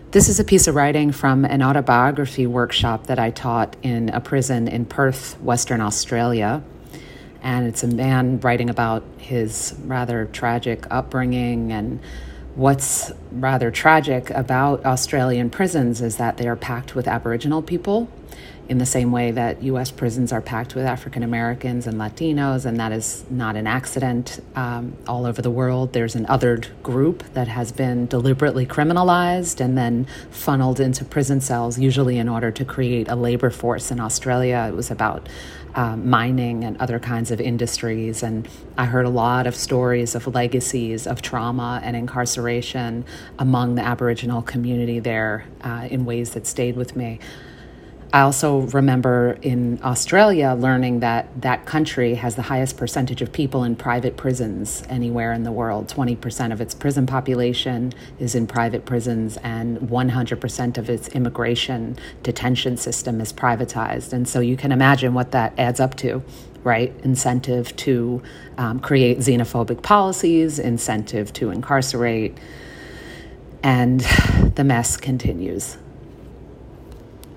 This is a piece of writing from an autobiography workshop that I taught in a prison in Perth, Western Australia. And it's a man writing about his rather tragic upbringing. And what's rather tragic about Australian prisons is that they are packed with Aboriginal people in the same way that U.S. prisons are packed with African Americans and Latinos, and that is not an accident. All over the world, there's an othered group that has been deliberately criminalized and then funneled into prison cells, usually in order to create a labor force. In Australia, it was about mining and other kinds of industries, and I heard a lot of stories of legacies of trauma and incarceration among the Aboriginal community there in ways that stayed with me. I also remember in Australia learning that that country has the highest percentage of people in private prisons anywhere in the world. 20% of its prison population is in private prisons, and 100% of its immigration detention system is privatized. And so you can imagine what that adds up to, right? Incentive to create xenophobic policies, incentive to incarcerate, and the mess continues.